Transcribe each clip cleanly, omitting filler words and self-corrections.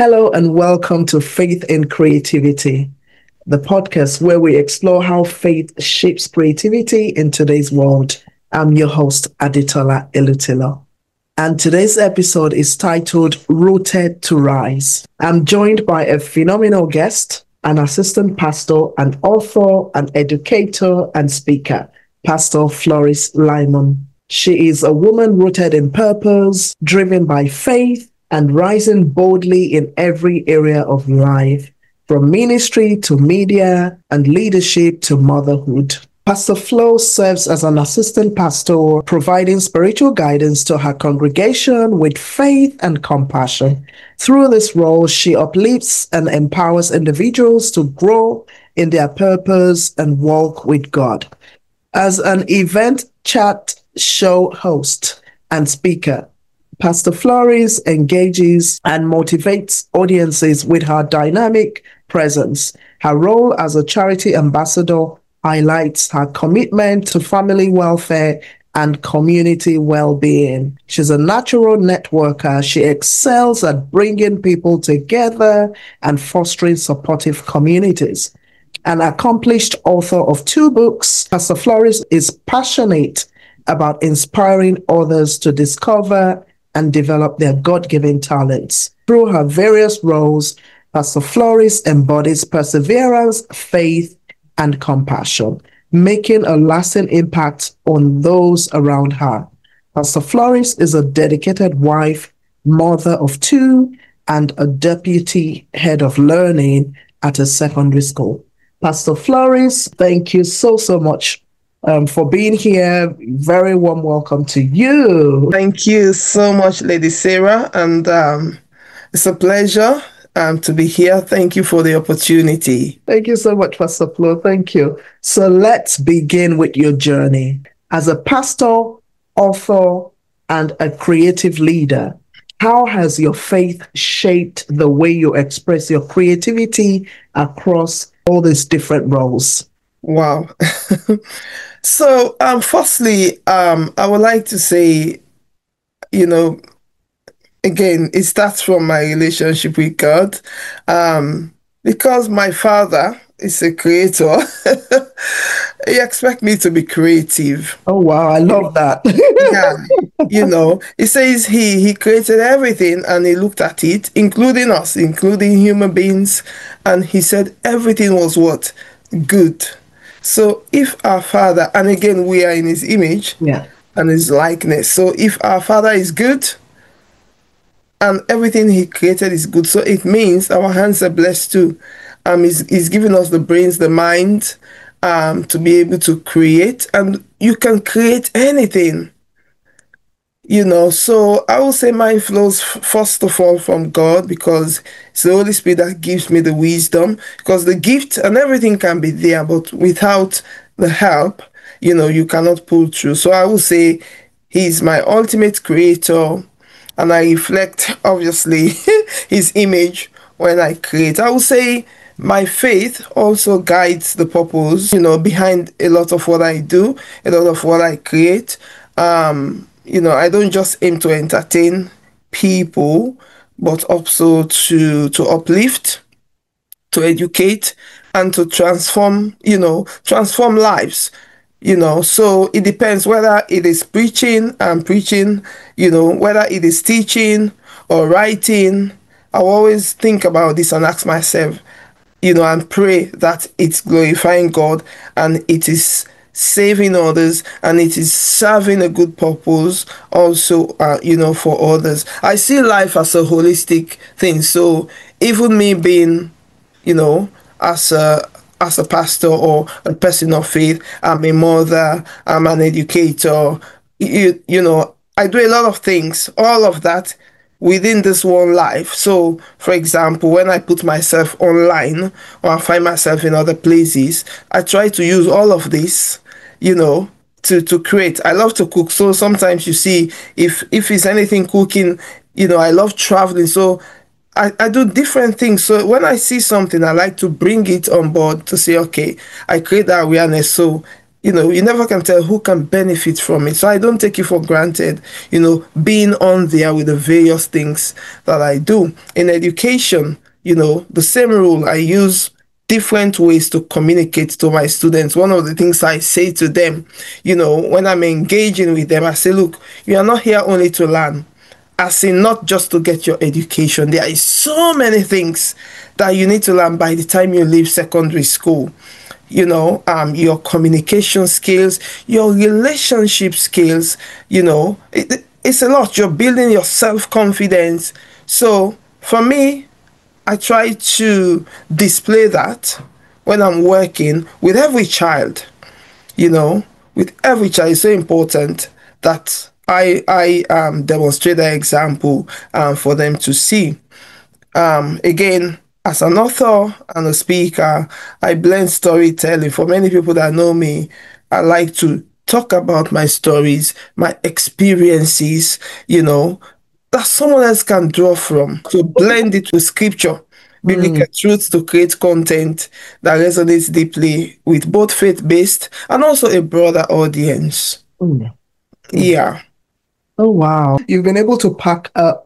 Hello and welcome to Faith in Creativity, the podcast where we explore how faith shapes creativity in today's world. I'm your host, Aditola Elutilo. And today's episode is titled Rooted to Rise. I'm joined by a phenomenal guest, an assistant pastor, an author, an educator, and speaker, Pastor Floris Lyman. She is a woman rooted in purpose, driven by faith, and rising boldly in every area of life, from ministry to media and leadership to motherhood. Pastor Flo serves as an assistant pastor, providing spiritual guidance to her congregation with faith and compassion. Through this role, she uplifts and empowers individuals to grow in their purpose and walk with God. As an event chat show host and speaker, Pastor Floris engages and motivates audiences with her dynamic presence. Her role as a charity ambassador highlights her commitment to family welfare and community well-being. She's a natural networker. She excels at bringing people together and fostering supportive communities. An accomplished author of 2 books, Pastor Floris is passionate about inspiring others to discover and develop their God-given talents. Through her various roles, Pastor Floris embodies perseverance, faith, and compassion, making a lasting impact on those around her. Pastor Floris is a dedicated wife, mother of 2, and a deputy head of learning at a secondary school. Pastor Floris, thank you so much for being here. Very warm welcome to you. Thank you so much, Lady Sarah, and it's a pleasure to be here. Thank you for the opportunity. Thank you so much, Pastor Flo. Thank you. So let's begin with your journey. As a pastor, author, and a creative leader, how has your faith shaped the way you express your creativity across all these different roles? Wow. So, firstly, I would like to say, again, it starts from my relationship with God. Because my father is a creator, he expects me to be creative. Oh, wow. I love that. Yeah. He says he created everything and he looked at it, including us, including human beings, and he said everything was what? Good. So if our father, and again, we are in his image and his likeness. So if our father is good and everything he created is good, so it means our hands are blessed too. He's giving us the brains, the mind, to be able to create, and you can create anything. So I will say mine flows first of all from God, because it's the Holy Spirit that gives me the wisdom, because the gift and everything can be there, but without the help, you cannot pull through. So I will say he's my ultimate creator, and I reflect, obviously, his image when I create. I will say my faith also guides the purpose, behind a lot of what I do, a lot of what I create. I don't just aim to entertain people, but also to uplift, to educate, and to transform lives. So it depends whether it is preaching and preaching, whether it is teaching or writing. I always think about this and ask myself, and pray that it's glorifying God and it is saving others and it is serving a good purpose also, for others. I see life as a holistic thing. So even me being, as a pastor or a person of faith, I'm a mother, I'm an educator, I do a lot of things, all of that within this one life. So, for example, when I put myself online or I find myself in other places, I try to use all of this, to create. I love to cook. So sometimes you see, if it's anything cooking, I love traveling. So I do different things. So when I see something, I like to bring it on board to say, okay, I create that awareness. So You never can tell who can benefit from it. So I don't take it for granted, being on there with the various things that I do. In education, the same rule. I use different ways to communicate to my students. One of the things I say to them, when I'm engaging with them, I say, look, you are not here only to learn, as in not just to get your education. There is so many things that you need to learn by the time you leave secondary school. Your communication skills, your relationship skills, it's a lot. You're building your self-confidence. So for me, I try to display that when I'm working with every child, you know, with every child. It's so important that I demonstrate that example for them to see. Again, as an author and a speaker, I blend storytelling. For many people that know me, I like to talk about my stories, my experiences, that someone else can draw from, to blend it with scripture, biblical truths, to create content that resonates deeply with both faith-based and also a broader audience. Mm. Yeah. Oh, wow. You've been able to pack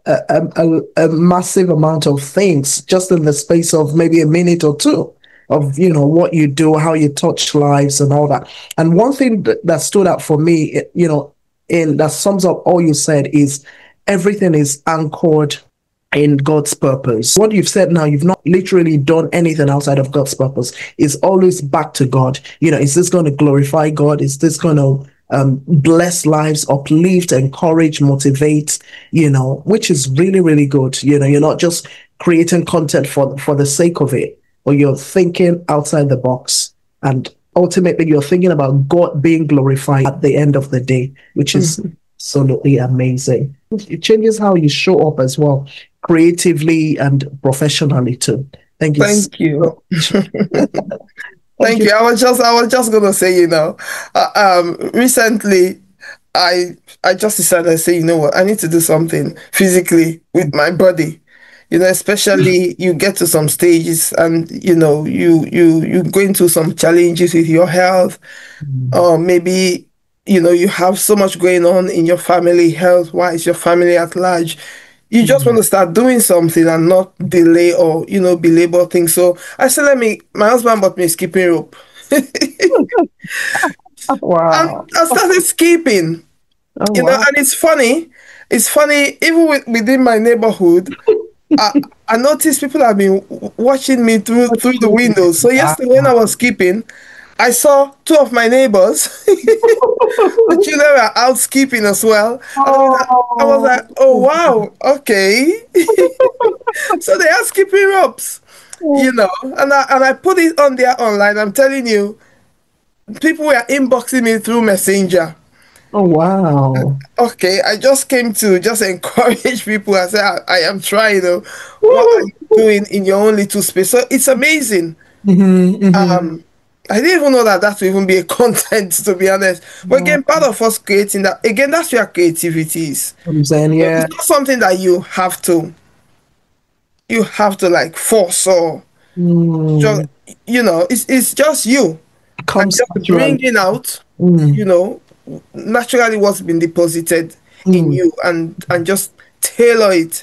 a massive amount of things just in the space of maybe a minute or two of, what you do, how you touch lives and all that. And one thing that stood out for me, in that sums up all you said is everything is anchored in God's purpose. What you've said now, you've not literally done anything outside of God's purpose. It's always back to God. Is this going to glorify God? Is this going to bless lives, uplift, encourage, motivate, which is really, really good. You're not just creating content for the sake of it, but you're thinking outside the box. And ultimately, you're thinking about God being glorified at the end of the day, which is absolutely amazing. It changes how you show up as well, creatively and professionally too. Thank you. Thank you. Thank you. I was just gonna say, recently I just decided to say, you know what, I need to do something physically with my body. Especially you get to some stages and you go into some challenges with your health, or maybe you have so much going on in your family, health wise, your family at large. You just want to start doing something and not delay or belabor things. So I said, my husband bought me a skipping rope. Wow. And I started skipping. Oh, wow. And it's funny. Even within my neighborhood, I noticed people have been watching me through the windows. So yesterday when I was skipping, I saw two of my neighbors. The children were out skipping as well. I was like, oh wow, okay. So they are skipping ropes, and I put it on there online. I'm telling you, people were inboxing me through Messenger. Oh, wow. Okay, I just came to just encourage people. I said, I am trying. What are you doing in your own little space? So it's amazing. I didn't even know that would even be a content, to be honest. But again, part of us creating that, again, that's where creativity is. I'm saying, yeah. It's not something that you have to like force or just, it's just you. Comes and just bringing out, naturally what's been deposited in you and just tailor it,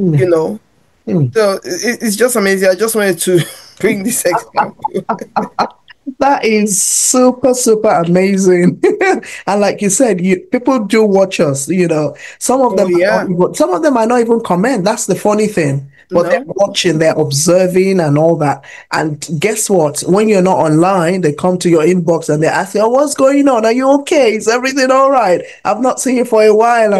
So it's just amazing. I just wanted to bring this example. That is super, super amazing. And like you said, people do watch us, some of them, some of them might not even comment. That's the funny thing. But they're watching, they're observing and all that. And guess what? When you're not online, they come to your inbox and they ask you, oh, what's going on? Are you okay? Is everything all right? I've not seen you for a while.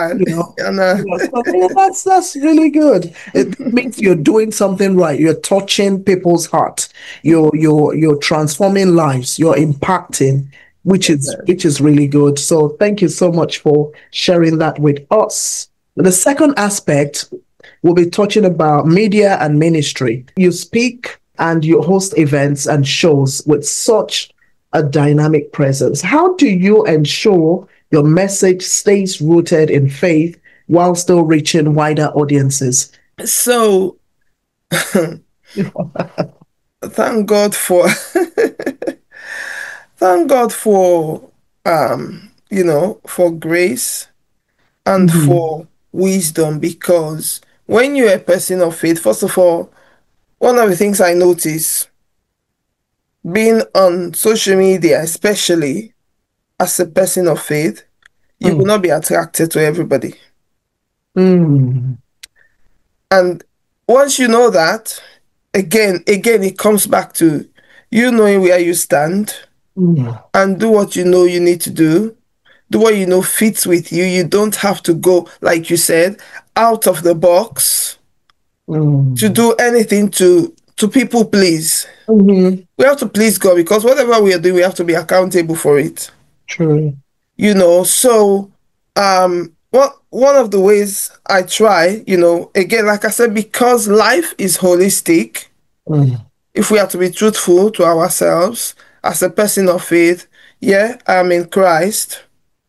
That's really good. It means you're doing something right. You're touching people's heart. You're transforming lives. You're impacting, which is really good. So thank you so much for sharing that with us. The second aspect, we'll be talking about media and ministry. You speak and you host events and shows with such a dynamic presence. How do you ensure your message stays rooted in faith while still reaching wider audiences? So, thank God for Thank God for for grace and Mm-hmm. for wisdom, because when you're a person of faith, first of all, one of the things I notice being on social media, especially as a person of faith, you will not be attracted to everybody. Mm-hmm. And once you know that, again, it comes back to you knowing where you stand Mm-hmm. and do what you know you need to do. Do what you know fits with you. You don't have to go, like you said, out of the box to Mm-hmm. do anything to people please. Mm-hmm. We have to please God, because whatever we are doing, we have to be accountable for it. True. So one of the ways I try, again, like I said, because life is holistic, Mm-hmm. if we have to be truthful to ourselves as a person of faith, yeah, I'm in Christ.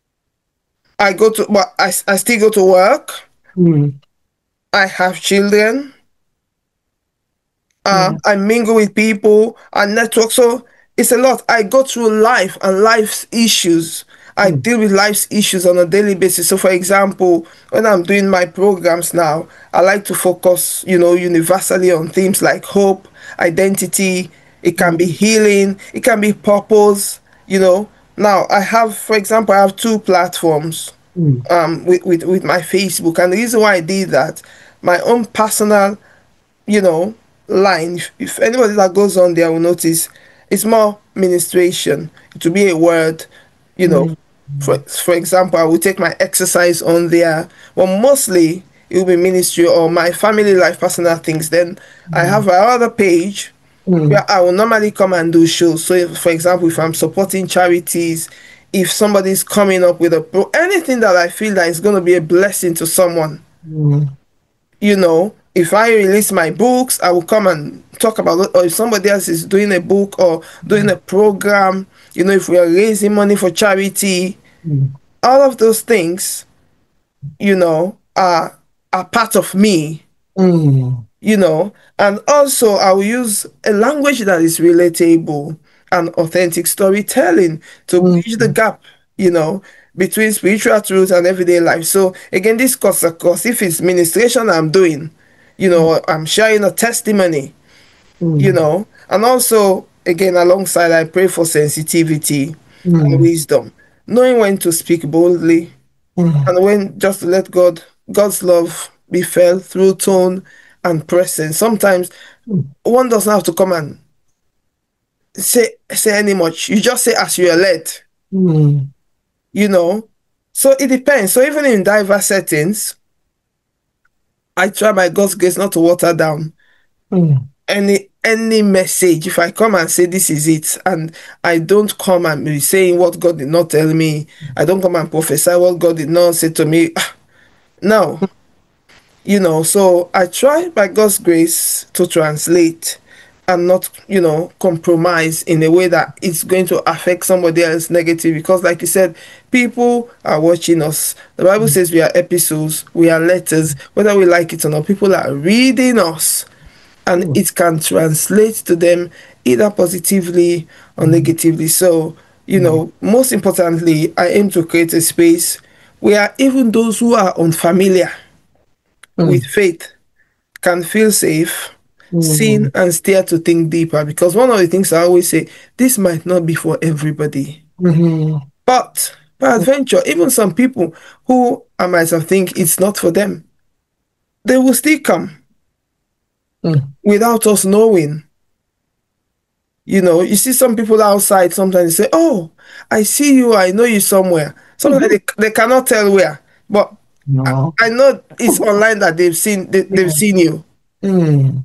I still go to work. I have children. Yeah. I mingle with people and network. So it's a lot. I go through life and life's issues. I Mm-hmm. deal with life's issues on a daily basis. So, for example, when I'm doing my programs now, I like to focus, universally on themes like hope, identity. It can be healing. It can be purpose. Now I have, for example, I have two platforms Mm-hmm. with my Facebook, and the reason why I did that, my own personal you know, line. If anybody that goes on there will notice, it's more ministration. It will be a word, you know. For example, I will take my exercise on there. Well, mostly it will be ministry or my family life, personal things. Then I have another page Mm-hmm. where I will normally come and do shows. So, if, for example, if I'm supporting charities, if somebody's coming up with anything that I feel that is going to be a blessing to someone, if I release my books, I will come and talk about it. Or if somebody else is doing a book or doing a program, if we are raising money for charity, all of those things, are part of me, Mm-hmm. and also I will use a language that is relatable and authentic storytelling to bridge the gap, you know, between spiritual truth and everyday life. So again, this cuts across. If it's ministration I'm doing, I'm sharing a testimony, and also again alongside I pray for sensitivity and Mm-hmm. wisdom, knowing when to speak boldly and when just to let God's love be felt through tone and presence. Sometimes one doesn't have to come and say any much. You just say as you are led, Mm-hmm. you know. So it depends. So even in diverse settings, I try by God's grace not to water down any message. If I come and say this is it, and I don't come and be saying what God did not tell me, I don't come and prophesy what God did not say to me. No, so I try by God's grace to translate and not, compromise in a way that it's going to affect somebody else negative, because like you said, people are watching us. The Bible says we are epistles, we are letters, whether we like it or not. People are reading us, and it can translate to them either positively or negatively. So, most importantly, I aim to create a space where even those who are unfamiliar with faith can feel safe, seen, and steered to think deeper. Because one of the things I always say, this might not be for everybody. But peradventure, even some people who I might have think it's not for them, they will still come without us knowing. You see some people outside sometimes say, oh, I see you, I know you somewhere. Sometimes they cannot tell where. But No. I know it's online that they've Yeah. seen you. Mm.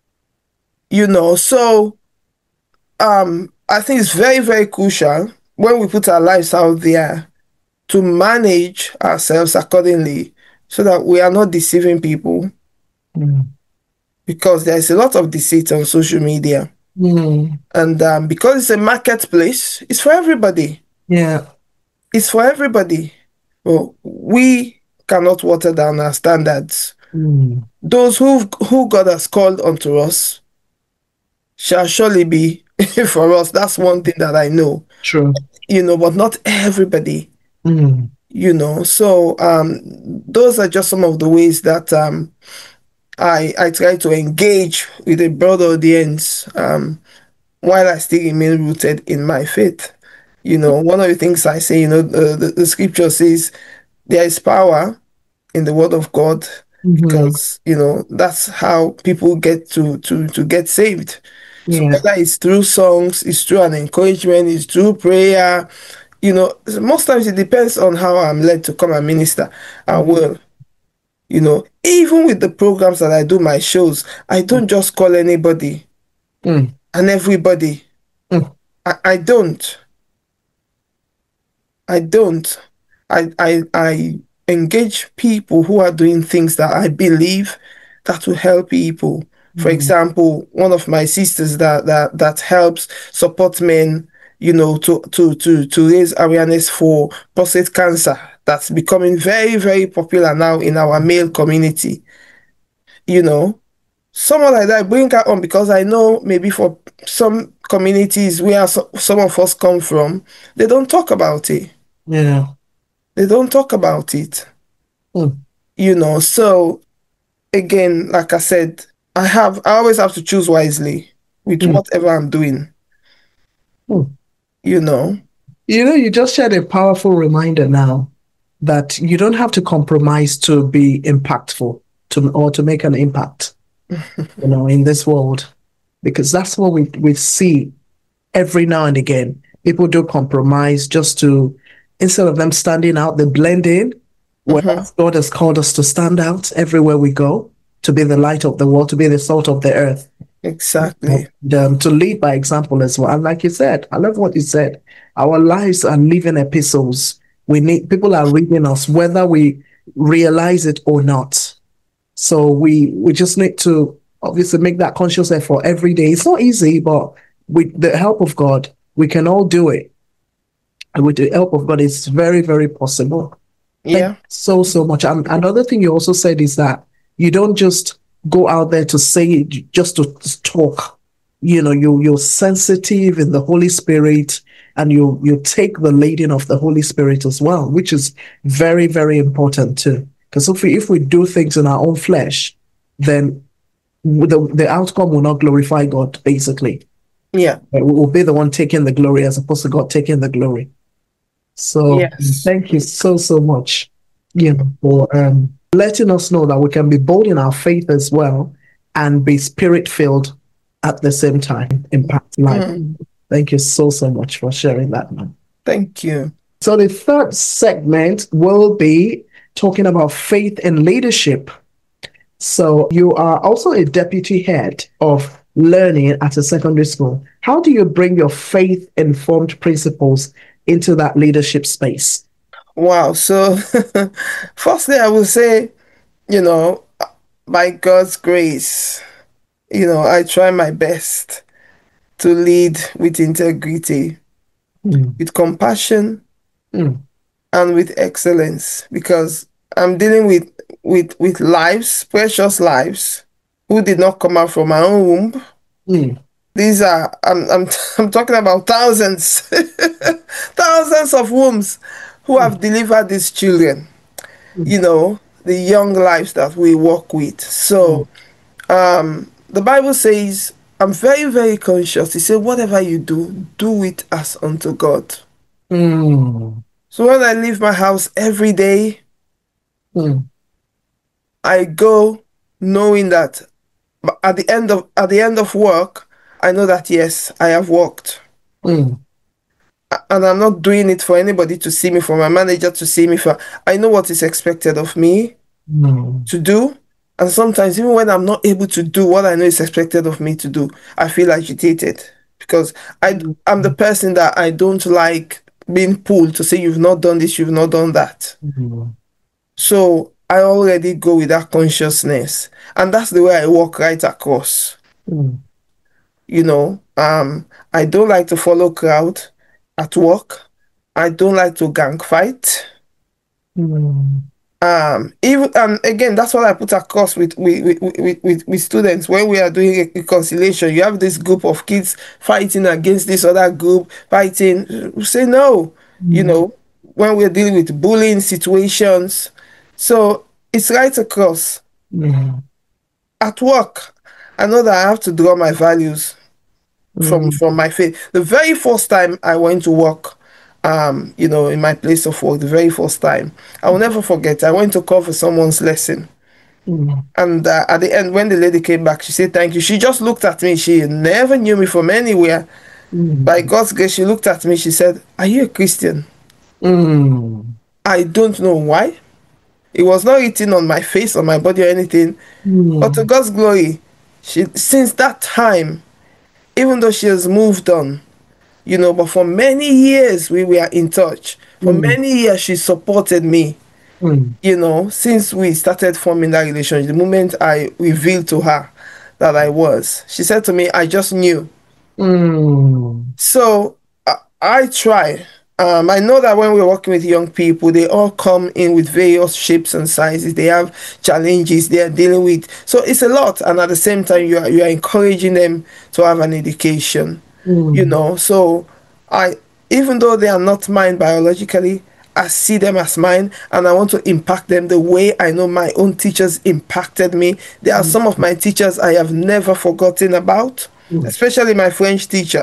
So I think it's very, very crucial when we put our lives out there to manage ourselves accordingly so that we are not deceiving people, Mm. because there's a lot of deceit on social media. Mm. And because it's a marketplace, it's for everybody. Yeah. It's for everybody. Well, we cannot water down our standards. Those who God has called unto us shall surely be for us. That's one thing that I know. True. but not everybody, Mm. So those are just some of the ways that I try to engage with a broad audience while I still remain rooted in my faith. One of the things I say, the scripture says there is power in the word of God, Mm-hmm. because that's how people get to get saved. So Yeah. whether it's through songs, it's through an encouragement, it's through prayer, most times it depends on how I'm led to come and minister. I will. Even with the programs that I do, my shows, I don't just call anybody Mm. and everybody. Mm. I don't. I don't. I engage people who are doing things that I believe that will help people. For Mm. example, one of my sisters that helps support men, to raise awareness for prostate cancer. That's becoming very, very popular now in our male community. You know, Someone like that, bring her on, because I know maybe for some communities where some of us come from, they don't talk about it. Yeah. They don't talk about it. Mm. So again, like I said, I always have to choose wisely with Mm. whatever I'm doing, Mm. you know. You just shared a powerful reminder now that you don't have to compromise to be impactful or to make an impact, in this world, because that's what we see every now and again. People do compromise just to, instead of them standing out, they blend in. Hmm. Whereas God has called us to stand out everywhere we go, to be the light of the world, to be the salt of the earth, Exactly. and to lead by example as well. And like you said, I love what you said. Our lives are living epistles. People are reading us, whether we realize it or not. So we just need to obviously make that conscious effort every day. It's not easy, but with the help of God, we can all do it. And with the help of God, it's very, very possible. Thank you Yeah. so, so much. And another thing you also said is that you don't just go out there to say it, just to talk. You're sensitive in the Holy Spirit, and you take the leading of the Holy Spirit as well, which is very, very important too. Because if we do things in our own flesh, then the outcome will not glorify God, basically. Yeah. We will be the one taking the glory as opposed to God taking the glory. So Yes. thank you so, so much, for letting us know that we can be bold in our faith as well and be spirit filled at the same time, impact life. Mm. Thank you so, so much for sharing that, man. Thank you. So the third segment will be talking about faith and leadership. So you are also a deputy head of learning at a secondary school. How do you bring your faith-informed principles into that leadership space? Wow. So, firstly, I will say, you know, by God's grace, I try my best to lead with integrity, Mm. with compassion, Mm. and with excellence, because I'm dealing with lives, precious lives, who did not come out from my own womb. Mm. These are I'm talking about thousands, thousands of wombs who Mm. have delivered these children. Mm. The young lives that we work with. Mm. So the Bible says, I'm very, very conscious. It says, whatever you do, do it as unto God. Mm. So when I leave my house every day, Mm. I go knowing that at the end of work, I know that yes, I have worked. Mm. And I'm not doing it for anybody to see me, for my manager to see me. For I know what is expected of me Mm. to do. And sometimes, even when I'm not able to do what I know is expected of me to do, I feel agitated, because I'm the person that I don't like being pulled to say, you've not done this, you've not done that. Mm. So I already go with that consciousness. And that's the way I walk right across. Mm. You know, I don't like to follow crowd at work. I don't like to gang fight. Mm. Even and again, that's what I put across with students when we are doing a reconciliation. You have this group of kids fighting against this other group, fighting. We say no, you Mm. know, when we're dealing with bullying situations. So it's right across. Yeah. At work, I know that I have to draw my values Mm. from my faith. The very first time I went to work, in my place of work, the very first time, I will never forget. I went to cover someone's lesson, Mm. and at the end, when the lady came back, she said thank you. She just looked at me. She never knew me from anywhere. By Mm. God's grace, she looked at me. She said, "Are you a Christian?" Mm. I don't know why. It was not written on my face or my body or anything, but to Mm. God's glory, she since that time, even though she has moved on, but for many years we were in touch. For Mm. many years she supported me, Mm. since we started forming that relationship. The moment I revealed to her that I was, she said to me, I just knew. Mm. So I try. I know that when we're working with young people, they all come in with various shapes and sizes. They have challenges they are dealing with. So it's a lot. And at the same time, you are encouraging them to have an education. Mm. So I, even though they are not mine biologically, I see them as mine, and I want to impact them the way I know my own teachers impacted me. There are some of my teachers I have never forgotten about, Mm. especially my French teacher.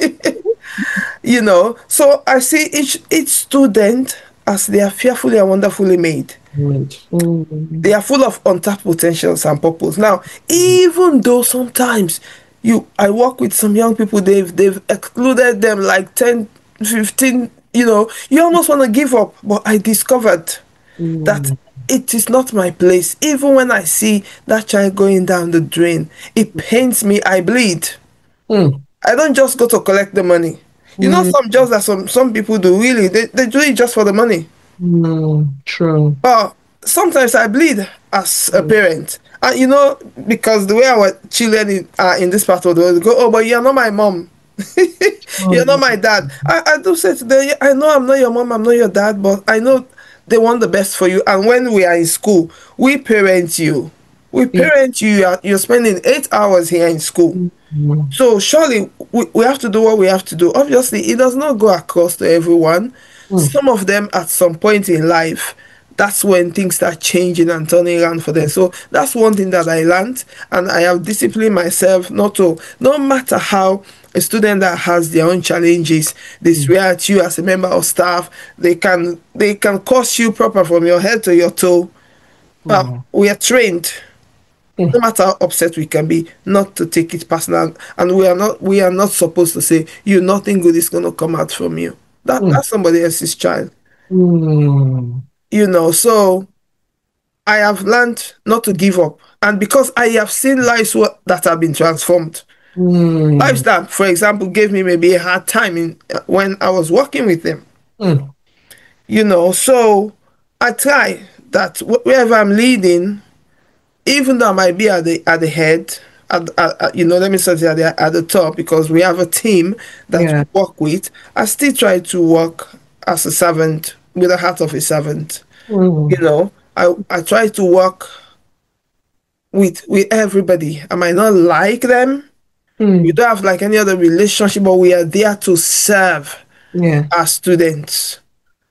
So I see each student as they are fearfully and wonderfully made. Right. They Mm. are full of untapped potentials and purpose. Now, even though sometimes I work with some young people, they've excluded them like 10, 15. You almost want to give up, but I discovered that Mm. it is not my place. Even when I see that child going down the drain, it pains me. I bleed. Mm. I don't just go to collect the money. Mm. Some jobs that some people do, really, they do it just for the money. Mm. True. But sometimes I bleed as a Mm. parent. And because the way our children are in this part of the world, they go, oh, but you're not my mom. You're not Mm. my dad. I do say to them, "Yeah, I know I'm not your mom, I'm not your dad, but I know they want the best for you. And when we are in school, we parent you. We Yeah. parent you. You're spending 8 hours here in school. Mm. So surely we have to do what we have to do. Obviously, it does not go across to everyone. Mm. Some of them at some point in life, that's when things start changing and turning around for them. So that's one thing that I learned, and I have disciplined myself not to, no matter how a student that has their own challenges, they Mm. swear at you as a member of staff, they can curse you proper from your head to your toe. Mm. We are trained, no Mm. matter how upset we can be, not to take it personal, and we are not supposed to say you nothing good is going to come out from you. Mm. That's somebody else's child. Mm. So I have learned not to give up, and because I have seen lives that have been transformed, lives Mm. that, for example, gave me maybe a hard time when I was working with them. Mm. So I try that wherever I'm leading, even though I might be at the head, let me say at the top, because we have a team that Yeah. we work with. I still try to work as a servant with the heart of a servant. Mm. I try to work with everybody. I might not like them. We Mm. don't have like any other relationship, but we are there to serve Yeah. our students.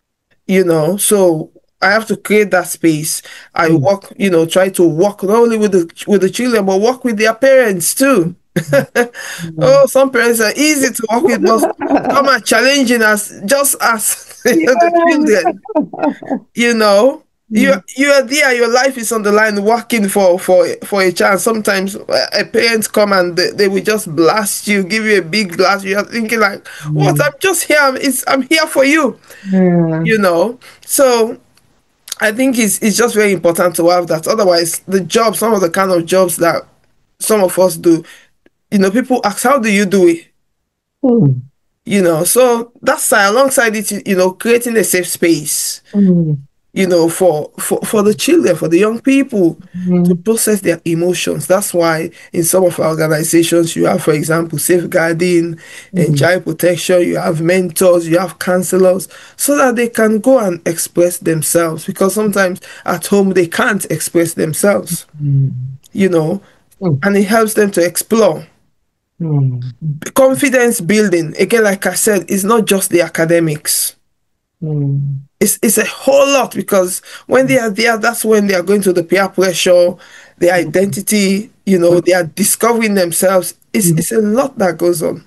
So I have to create that space. I Mm. work, try to work not only with the children, but work with their parents too. Mm. Oh, some parents are easy to work with, but some are challenging as just as the Yeah. children. you know you Mm. you are there, your life is on the line, working for a chance. Sometimes a parent come and they will just blast you, give you a big blast. You are thinking like, what? Mm. I'm just here. I'm here for you. Yeah. So I think it's just very important to have that. Otherwise, some of the kind of jobs that some of us do, people ask, how do you do it? Mm. So that's alongside it, creating a safe space. Mm. for the children, for the young people to Mm, process their emotions. That's why in some of our organizations, you have, for example, safeguarding and mm, child protection, you have mentors, you have counselors, so that they can go and express themselves. Because sometimes at home, they can't express themselves, mm, you know, mm, and it helps them to explore. mm, Confidence building, again, like I said, is not just the academics. mm, It's a whole lot, because when they are there, that's when they are going to the peer pressure, their mm, identity, they are discovering themselves. It's a lot that goes on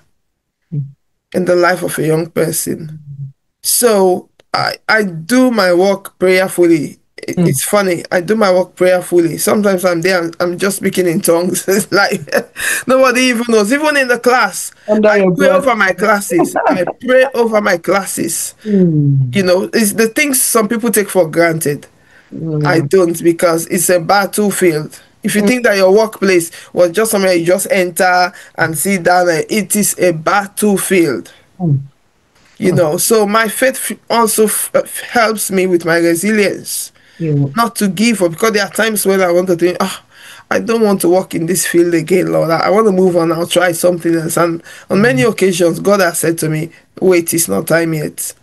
in the life of a young person. So I do my work prayerfully. mm. It's funny. I do my work prayerfully. Sometimes I'm there, I'm just speaking in tongues. It's like nobody even knows. Even in the class, Under I your pray breath. over my classes. I pray over my classes. Mm, It's the things some people take for granted. I mm, don't, because it's a battlefield. If you mm, think that your workplace was just somewhere you just enter and sit down, it is a battlefield. mm, mm. So my faith also helps me with my resilience, Yeah. not to give up, because there are times when I want to think, I don't want to work in this field again, Lord. I want to move on. I'll try something else. And on many Mm, occasions, God has said to me, wait, it's not time yet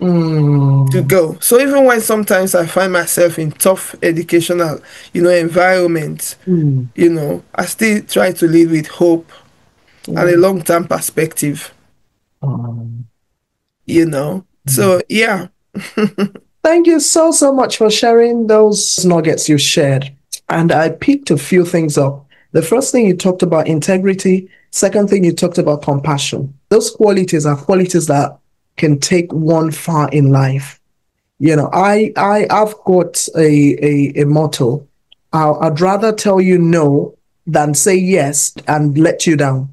to mm, go. So even when sometimes I find myself in tough educational, environments, mm, I still try to lead with hope and a mm, long-term perspective, um, mm. So yeah. Thank you so, so much for sharing those nuggets you shared. And I picked a few things up. The first thing you talked about integrity. Second thing you talked about compassion. Those qualities are qualities that can take one far in life. I've got a motto. I'd rather tell you no than say yes and let you down.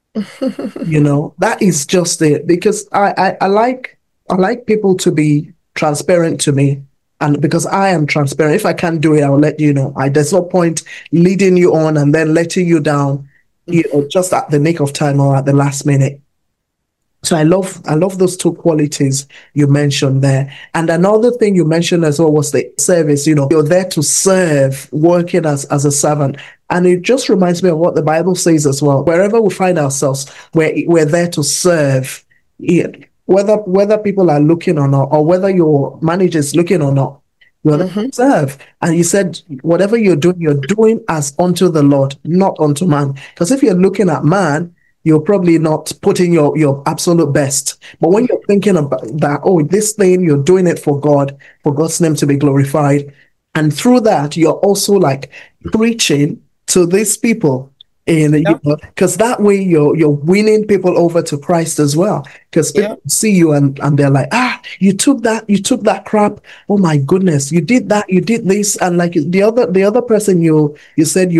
That is just it, because I like people to be transparent to me, and because I am transparent, if I can't do it, I'll let you know. There's no point leading you on and then letting you down, just at the nick of time or at the last minute. So I love those two qualities you mentioned there. And another thing you mentioned as well was the service. You're there to serve, working as a servant. And it just reminds me of what the Bible says as well. Wherever we find ourselves, we're there to serve. Yeah. Whether people are looking or not, or whether your manager is looking or not, you're there to Hmm. serve. And you said whatever you're doing as unto the Lord, not unto man. Because if you're looking at man, you're probably not putting your absolute best. But when you're thinking about that, oh, this thing, you're doing it for God, for God's name to be glorified. And through that, you're also like preaching to these people. Yeah. Because that way you're winning people over to Christ as well. Because Yeah. people see you and they're like, you took that crap. Oh my goodness, you did that, you did this, and like the other person you said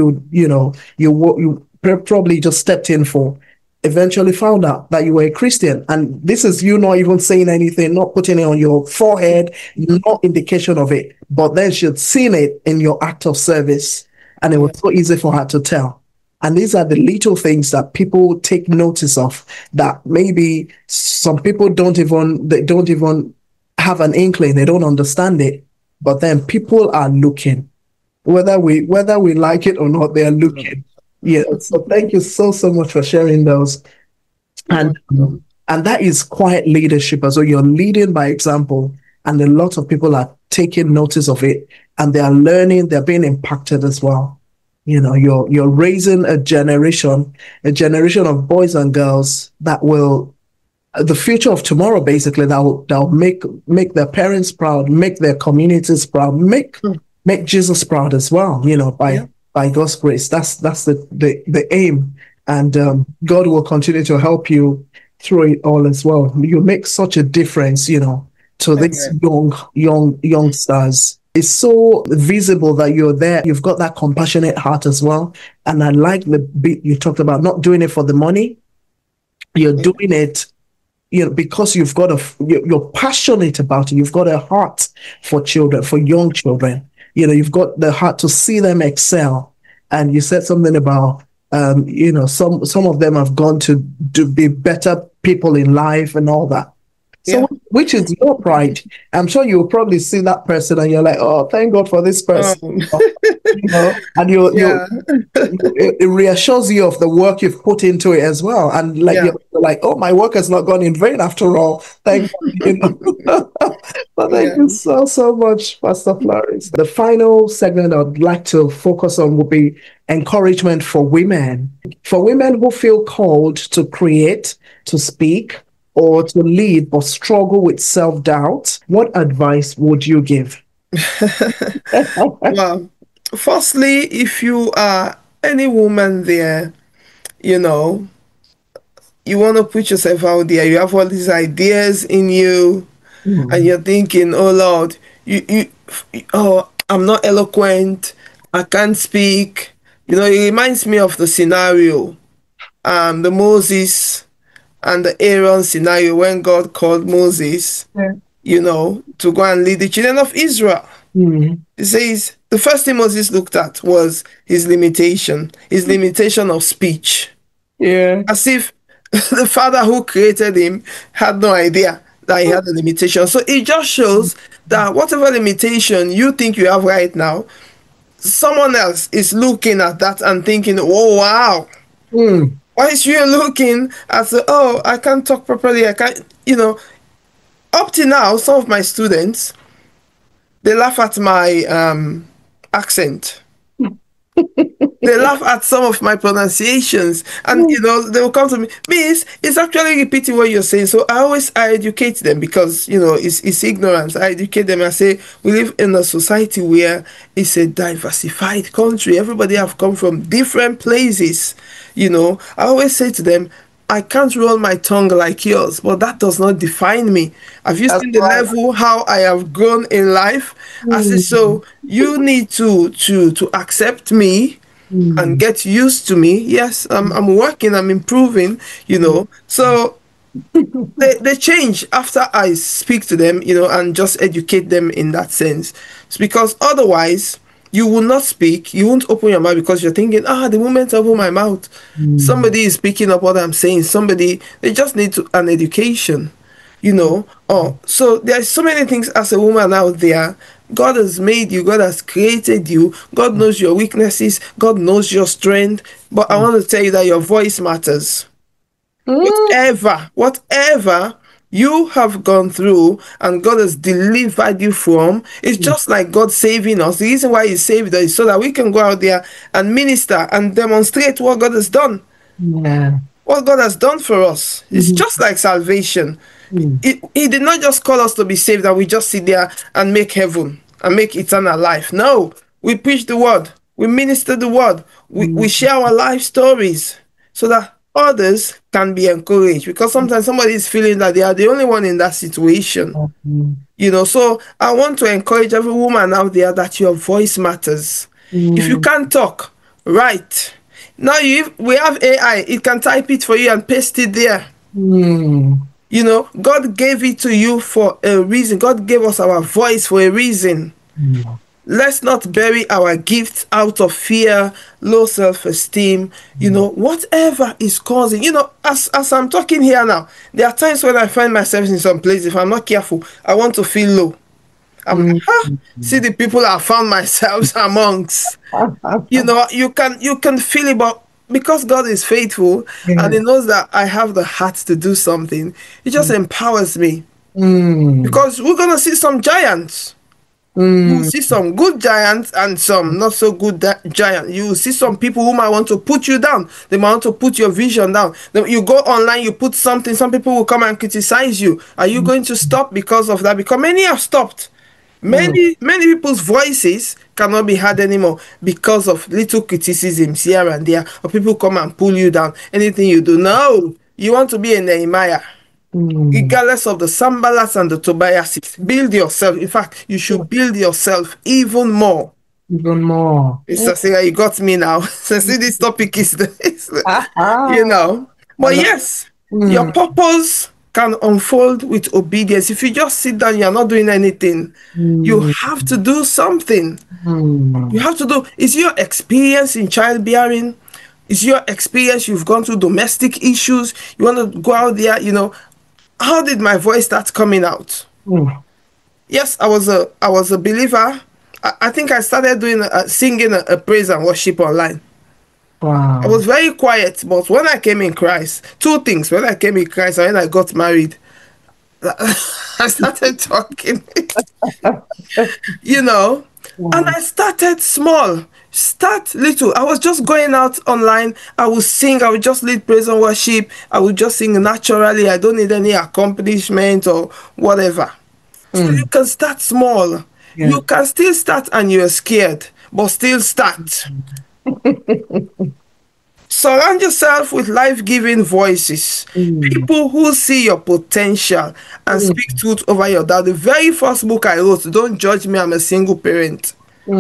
you probably just stepped in for, eventually found out that you were a Christian. And this is you not even saying anything, not putting it on your forehead, no indication of it. But then she'd seen it in your act of service. And it was Yeah. so easy for her to tell. And these are the little things that people take notice of, that maybe some people they don't even have an inkling, they don't understand it. But then people are looking, whether we like it or not, they are looking. Yeah. So thank you so so much for sharing those. You're And welcome. and that is quiet leadership as well. You're leading by example, and a lot of people are taking notice of it, and they are learning. They're being impacted as well. You're raising a generation of boys and girls that will, the future of tomorrow, basically, that will make their parents proud, make their communities proud, Mm. make Jesus proud as well. Yeah. By God's grace, that's the aim, and God will continue to help you through it all as well. You make such a difference, to these Amen. youngsters. It's so visible that you're there. You've got that compassionate heart as well, and I like the bit you talked about, not doing it for the money. You're Yeah. doing it because you're passionate about it. You've got a heart for children, for young children. You've got the heart to see them excel. And you said something about, some of them have gone to be better people in life and all that. So, Yeah. which is your pride? I'm sure you'll probably see that person and you're like, oh, thank God for this person. Um, And yeah. it reassures you of the work you've put into it as well. And like Yeah. you're like, oh, my work has not gone in vain after all. Thank God. But thank Yeah. you so much, Pastor Flores. The final segment I'd like to focus on will be encouragement for women. For women who feel called to create, to speak, or to lead but struggle with self-doubt, what advice would you give? Well, firstly, if you are any woman there, you know, you want to put yourself out there, you have all these ideas in you, and Mm, you're thinking, oh Lord, oh, I'm not eloquent, I can't speak. It reminds me of the scenario, the Moses and the Aaron scenario when God called Moses, yeah. to go and lead the children of Israel. Mm, It says the first thing Moses looked at was his limitation of speech, yeah. as if the father who created him had no idea that he had a limitation. So it just shows that whatever limitation you think you have right now, someone else is looking at that and thinking, oh, wow. Mm, Why is you looking at the, oh, I can't talk properly. I can't, up to now, some of my students, they laugh at my accent. They laugh at some of my pronunciations, and mm, they will come to me, Miss, it's actually repeating what you're saying. So I educate them because it's ignorance. I educate them. I say we live in a society where it's a diversified country. Everybody have come from different places. I always say to them, I can't roll my tongue like yours, but that does not define me. Have you that's seen the right. level how I have grown in life? I say, Mm, so you need to accept me and mm, get used to me. Yes, I'm working, I'm improving. So they change after I speak to them, and just educate them in that sense. It's because otherwise you will not speak, you won't open your mouth because you're thinking, the moment I open my mouth, mm, somebody is picking up what I'm saying. They just need an education. Oh, so there's so many things as a woman out there. God has made you, God has created you, God knows your weaknesses, God knows your strength. But I mm, want to tell you that your voice matters. mm, Whatever you have gone through and God has delivered you from, it's just like God saving us. The reason why He saved us is so that we can go out there and minister and demonstrate what God has done. yeah. What God has done for us. It's Mhm, just like salvation. mm, He did not just call us to be saved and we just sit there and make heaven and make eternal life. No, we preach the word, we minister the word, we mm, share our life stories so that others can be encouraged, because sometimes somebody is feeling that they are the only one in that situation. mm, So I want to encourage every woman out there that your voice matters. If you mm, can't talk, write. Now we have AI, it can type it for you and paste it there. mm, God gave it to you for a reason. God gave us our voice for a reason. mm, Let's not bury our gifts out of fear, low self-esteem, whatever is causing. As I'm talking here now, there are times when I find myself in some place, if I'm not careful, I want to feel low. I'm like, mm, see the people I found myself amongst. You can feel it, but because God is faithful and yeah. He knows that I have the heart to do something, He just empowers me. Mm, Because we're gonna see some giants. You will mm, see some good giants and some not so good giants. You will see some people who might want to put you down. They might want to put your vision down. Then you go online, you put something, some people will come and criticize you. Are you going to stop because of that? Because many have stopped. mm, Many people's voices cannot be heard anymore because of little criticisms here and there, or people come and pull you down. Anything you do, no, you want to be a Nehemiah, mm. regardless of the Sambalats and the Tobiases. Build yourself. In fact, you should build yourself even more. Even more. Mr. Singer, you got me now. So see, this topic Ah, you ah. know. I But know. yes, your Mm, purpose can unfold with obedience. If you just sit down, you're not doing anything. You mm, have to do something. You mm, have to do. Is your experience in childbearing? Is your experience you've gone through domestic issues? You want to go out there, how did my voice start coming out? Yes, I was a believer. I think I started doing singing a praise and worship online. Wow. I was very quiet, but when I came in Christ, two things. When I came in Christ and when I got married, I started talking, you know, and I started small. Start little. I was just going out online. I would sing. I would just lead praise and worship. I would just sing naturally. I don't need any accomplishment or whatever. So you can start small. Yeah. You can still start and you're scared, but still start. Surround yourself with life-giving voices, people who see your potential and speak truth over your doubt. The very first book I wrote, Don't Judge Me, I'm a Single Parent,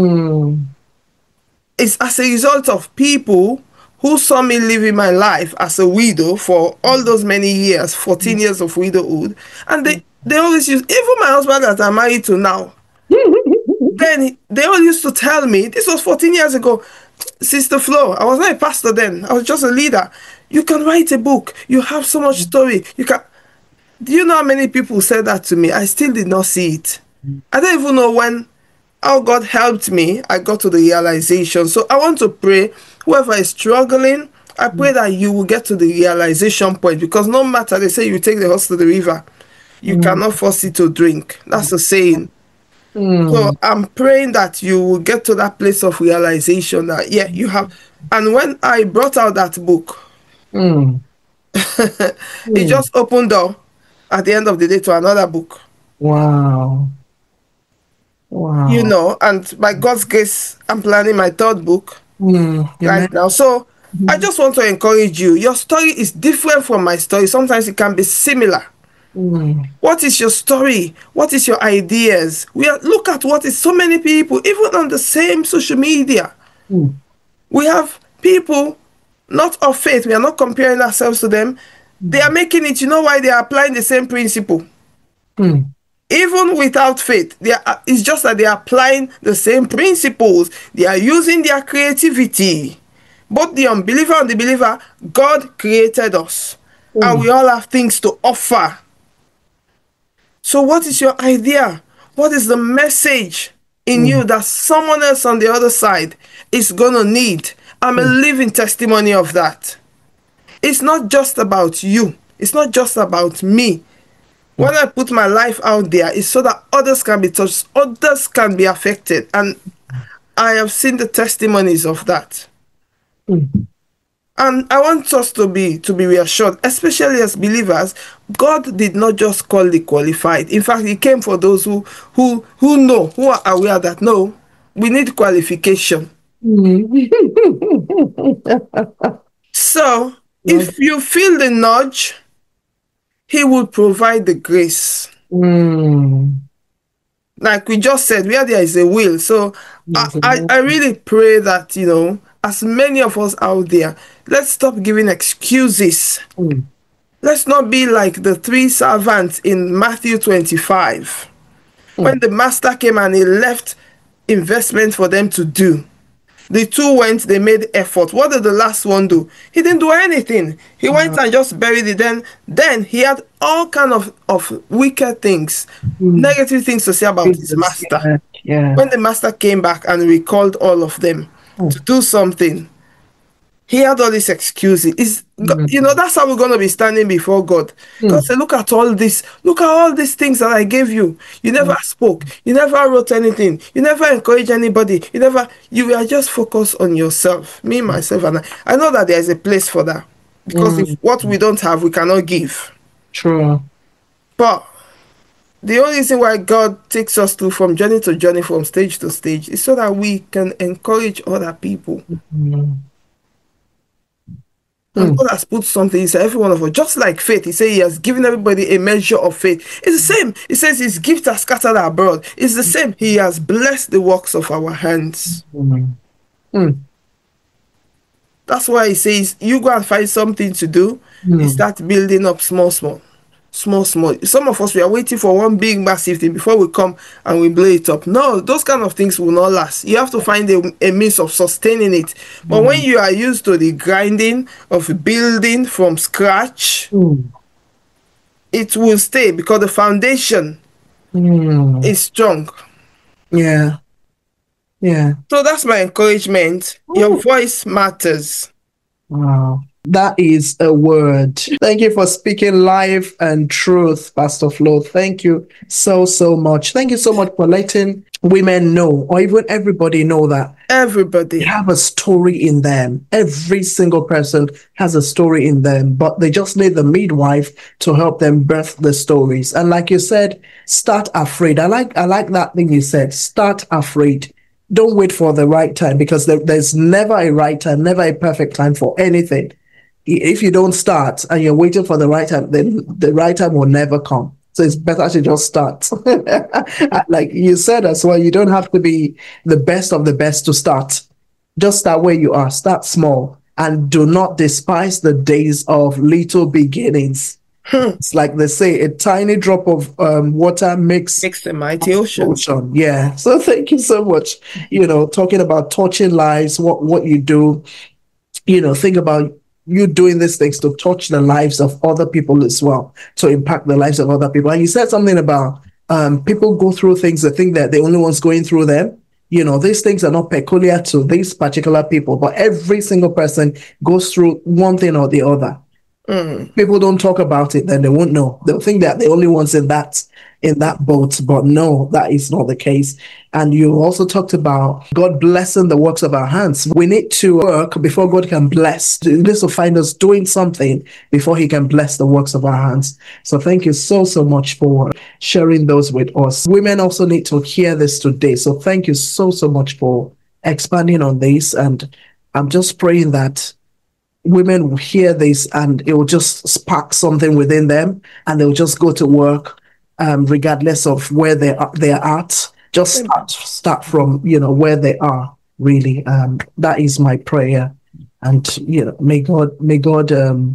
it's as a result of people who saw me living my life as a widow for all those many years, 14 years of widowhood, and they always use, even my husband that I'm married to now, then they all used to tell me, this was 14 years ago, Sister Flo, I was not a pastor then, I was just a leader. You can write a book, you have so much story, you can. Do you know how many people said that to me? I still did not see it. I don't even know how God helped me, I got to the realization. So I want to pray, whoever is struggling, I pray that you will get to the realization point, because no matter, they say you take the horse to the river, you cannot force it to drink. That's a saying. So I'm praying that you will get to that place of realization that, yeah, you have. And when I brought out that book, it just opened door at the end of the day to another book. Wow. Wow. You know, and by God's grace, I'm planning my third book right now. So I just want to encourage you. Your story is different from my story. Sometimes it can be similar. What is your story? What is your ideas? Look at what is so many people, even on the same social media. We have people not of faith. We are not comparing ourselves to them. They are making it. You know why? They are applying the same principle. Even without faith, it's just that they are applying the same principles. They are using their creativity. Both the unbeliever and the believer, God created us. And we all have things to offer. So what is your idea? What is the message in you that someone else on the other side is going to need? I'm a living testimony of that. It's not just about you. It's not just about me. When I put my life out there, it's so that others can be touched, others can be affected. And I have seen the testimonies of that. And I want us to be reassured, especially as believers. God did not just call the qualified. In fact, He came for those who know, who are aware that no, we need qualification. So, if you feel the nudge, He will provide the grace. Like we just said, where there is a will. So, I really pray that, you know, as many of us out there, let's stop giving excuses. Let's not be like the three servants in Matthew 25. When the master came and he left investment for them to do. The two went, they made effort. What did the last one do? He didn't do anything. He went and just buried it. Then he had all kind of wicked things, negative things to say about his master. When the master came back and recalled all of them to do something, he had all these excuses. You know, that's how we're going to be standing before God. God said, look at all this. Look at all these things that I gave you. You never spoke. You never wrote anything. You never encouraged anybody. You were just focused on yourself. Me, myself, and I know that there is a place for that. Because if what we don't have, we cannot give. True. But the only reason why God takes us through from journey to journey, from stage to stage, is so that we can encourage other people. And God has put something inside every one of us, just like faith. He said He has given everybody a measure of faith. It's the same. He says His gifts are scattered abroad. It's the same. He has blessed the works of our hands. That's why He says, you go and find something to do. You start building up small. Some of us, we are waiting for one big massive thing before we come and we blow it up. No, those kind of things will not last. You have to find a means of sustaining it. But when you are used to the grinding of building from scratch, it will stay because the foundation Mm. is strong. Yeah. Yeah. So that's my encouragement. Your Ooh. voice matters. Wow. That is a word. Thank you for speaking life and truth, Pastor Flo. Thank you so, so much. Thank you so much for letting women know, or even everybody know, that they Everybody. have a story in them. Every single person has a story in them, but they just need the midwife to help them birth the stories. And like you said, start afraid. I like that thing you said. Start afraid. Don't wait for the right time, because there's never a right time, never a perfect time for anything. If you don't start and you're waiting for the right time, then the right time will never come. So it's better to just start. Like you said as well, you don't have to be the best of the best to start. Just start where you are, start small, and do not despise the days of little beginnings. It's like they say, a tiny drop of water makes Makes the mighty ocean. ocean. Yeah. So thank you so much. Talking about touching lives, what you do, think about you doing these things to touch the lives of other people as well, to impact the lives of other people. And you said something about people go through things, they think that the only ones going through them. These things are not peculiar to these particular people, but every single person goes through one thing or the other. People don't talk about it, then they won't know. They'll think that the only ones in that boat, but no, that is not the case. And you also talked about God blessing the works of our hands. We need to work before God can bless. He needs to find us doing something before he can bless the works of our hands. So thank you so, so much for sharing those with us. Women also need to hear this today. So thank you so, so much for expanding on this. And I'm just praying that women will hear this and it will just spark something within them, and they'll just go to work, regardless of where they're at. Just start from where they are, really. That is my prayer. And may God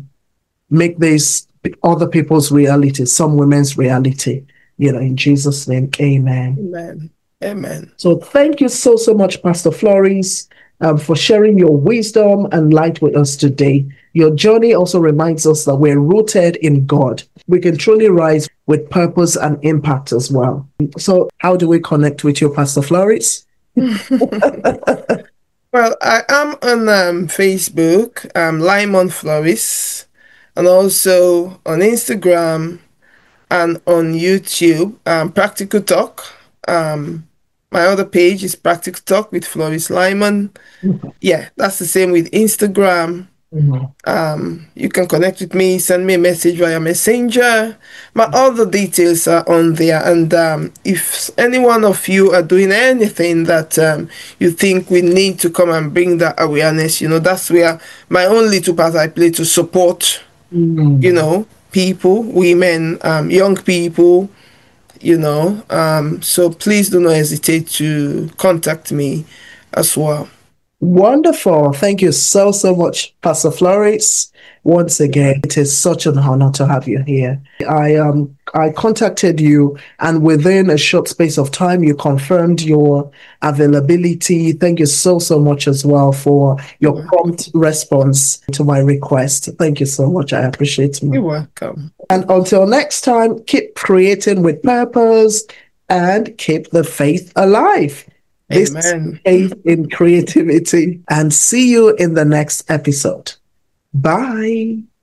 make this other people's reality, some women's reality, in Jesus' name. Amen. Amen. Amen. So thank you so, so much, Pastor Flores, for sharing your wisdom and light with us today. Your journey also reminds us that we're rooted in God. We can truly rise with purpose and impact as well. So how do we connect with you, Pastor Flores? Well, I am on Facebook, Lyman Flores, and also on Instagram and on YouTube, Practical Talk. My other page is Practical Talk with Floris Lyman. Yeah, that's the same with Instagram. You can connect with me, send me a message via Messenger. My other details are on there. And if any one of you are doing anything that you think we need to come and bring that awareness, that's where my own little part I play to support, people, women, young people, so please do not hesitate to contact me as well. Wonderful. Thank you so, so much, Pastor Flores. Once again, it is such an honor to have you here. I contacted you, and within a short space of time, you confirmed your availability. Thank you so, so much as well for your prompt response to my request. Thank you so much. I appreciate it. You're welcome. And until next time, keep creating with purpose and keep the faith alive. This Amen. Faith in Creativity, and see you in the next episode. Bye.